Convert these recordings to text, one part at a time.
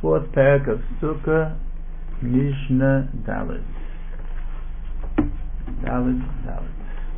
fourth parak of Sukkah, Mishnah Daled. Daled.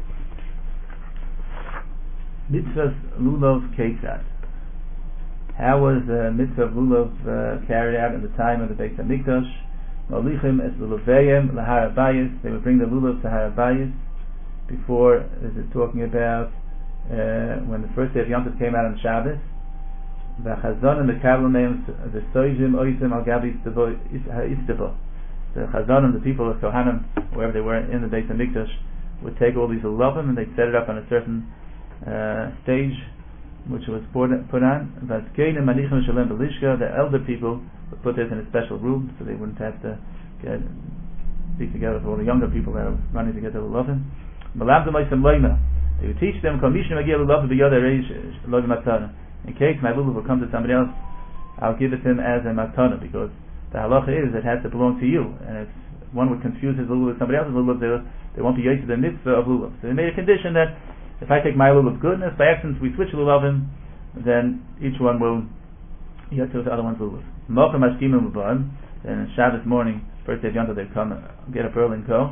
Mitzvahs Lulav Ketzad. How was the mitzvah of Lulav carried out in the time of the Beit HaMikdash? Molichim es Lulavayim Lahar Abayis. They would bring the Lulav to Har Abayis. Before, this is talking about when the first day of Yom Tov came out on Shabbos. The Chazanim, the Kabbalim, the Soijim, Oisim, Al Gabi, Ha'istabo. The Chazanim, the people of Kohanim, wherever they were in the Beit HaMikdash, would take all these Lulavim and they'd set it up on a certain stage which was put on. The elder people would put this in a special room so they wouldn't have to be together with all the younger people that are running to get the Lulavim. They would teach them in case my lulav will come to somebody else, I'll give it to him as a matana, because the halacha is it has to belong to you, and if one would confuse his lulav with somebody else's lulav, they won't be used to the mitzvah of lulav. So they made a condition that if I take my lulav goodness, by accident we switch lulavim, then each one will get to the other one's lulav. Then on Shabbos morning, first day of Yom Tov, they come get up early and go.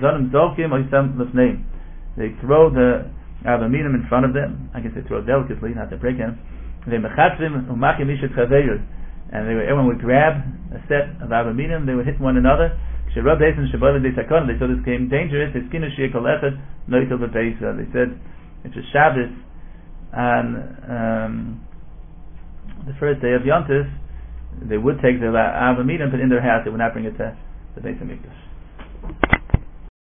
They throw the Avaminim in front of them. I guess they throw it delicately, not to break them. And everyone would grab a set of Avaminim, they would hit one another. They saw this became dangerous. They said it's a Shabbos on the first day of Yom Tov, they would take the Avaminim, but in their house they would not bring it to the Beit HaMikdash.